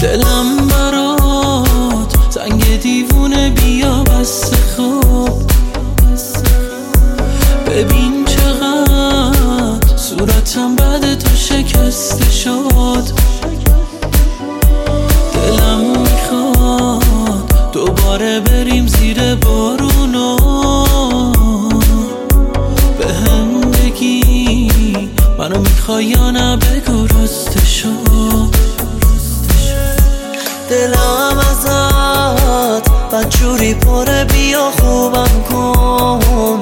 دلم برات زنگ دیوونه بیا بس خوب. ببین چقدر صورتم بعد تو شکسته شد. دلم میخواد دوباره بریم زیر بارونو. به هم بگی منو میخوای یا نه بگو رسته شد. دلم ازت بدجوری پره بیا خوبم کن.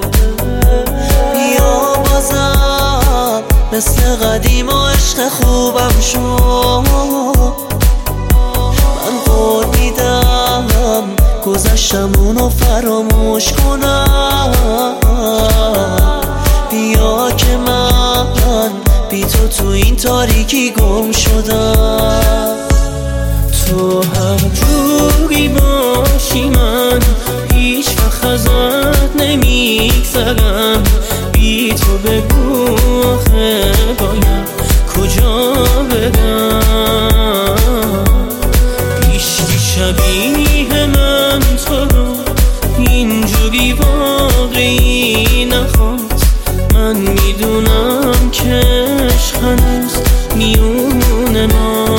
بیا بازم مثل قدیم و عشق خوبم شو. من قول میدم گذشتمونو فراموش کنم. بیا که من بی تو این تاریکی گم شدم. تو هر جوری باشی من هیچ وقت ازت نمیگذرم. بی تو بگو آخه باید کجا برم. هیچکی شبیه من تو رو اینجوری واقعی نخواد. من میدونم که عشق هنوز میونه ما.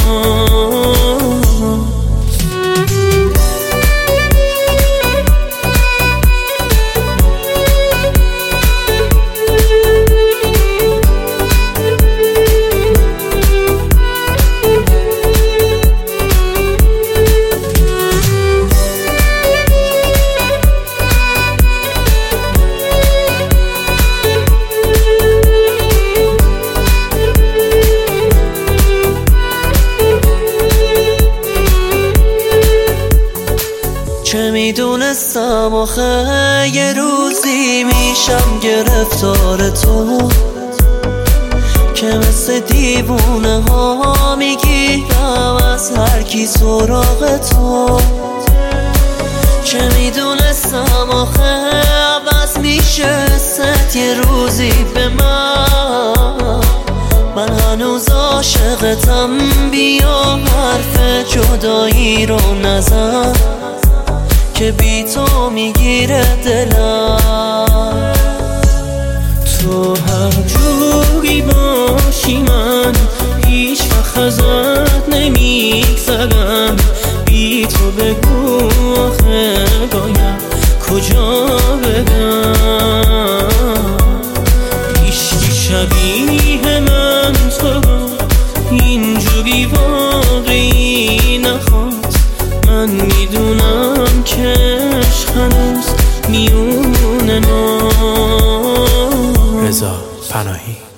چه میدونستم آخه یه روزی میشم گرفتار تو. که مثل دیوونه ها میگیرم از هر کی سراغ تو. چه میدونستم آخه عوض میشه ست یه روزی به من هنوز عاشقتم. بیا حرف جدایی رو نزن که بی تو میگیره دلم. تو هر جوری باشی من هیچ وقت ازت نمیگذرم. بی تو بگو آخه باید کجا برم. هیچکی شبیه من تو رو اینجوری واقعی نخواد. من میدونم که عشق هنوز میونه ما. رضا پناهی.